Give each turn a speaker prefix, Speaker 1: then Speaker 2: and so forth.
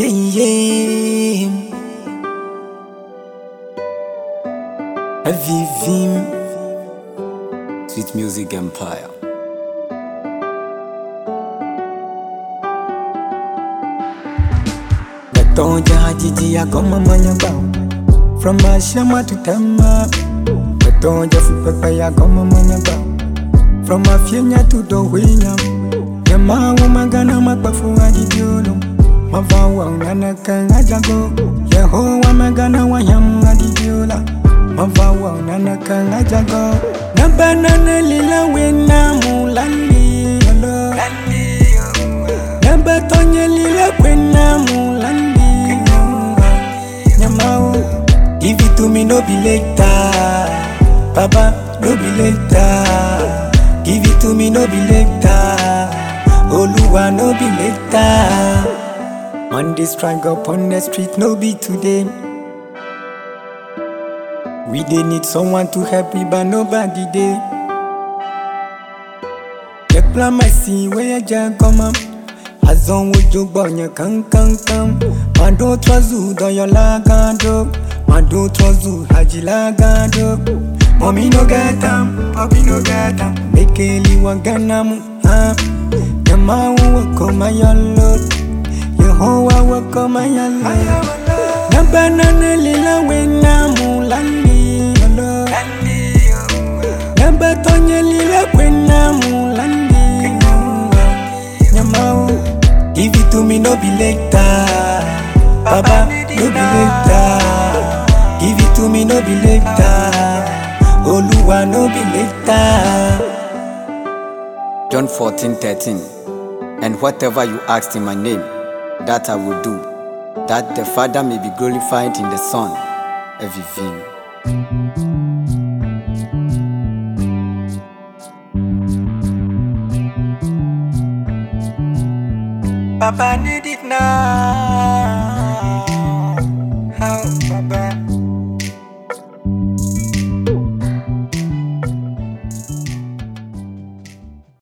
Speaker 1: Yeah, yeah. Vivim Sweet Music Empire. Betonja hajiji ya goma manya bao. From Ashama to Tama. Betonja fupepa ya goma manya bao. From Afienya to Dowinya. Yama wumagana makbafu adidiolo. Mavawa unanaka ngajago. Yehowa magana wayamu adidiola. Mavawa unanaka ngajago. Nabanana lila wena mulali yolo. Nabatonye lila wena mulali. Nyamao, give it to me no be later. Baba, no be later. Give it to me no be later. Oluwa no be later. Monday strike up on the street no be today. We dey need someone to help me but nobody dey. Diplomacy where you come up. Azon wujo bonya kan. Mando trazu do yo lagado. Mando trazu haji lagado. Mommy no get them, papi no get them. Bekeli wagana mu ha. Yama wako mayalo. Yehowa wako mayalo. Nabanana lila wena mulali yolo. Nabatonye lila wena mulali. Nyamao, give it to me no be later. Baba, no be later. Give it to me no be later. Oluwa no be later. John 14:13. And whatever you ask in my name, that I will do, that the Father may be glorified in the Son. Everything. Papa need it now. How?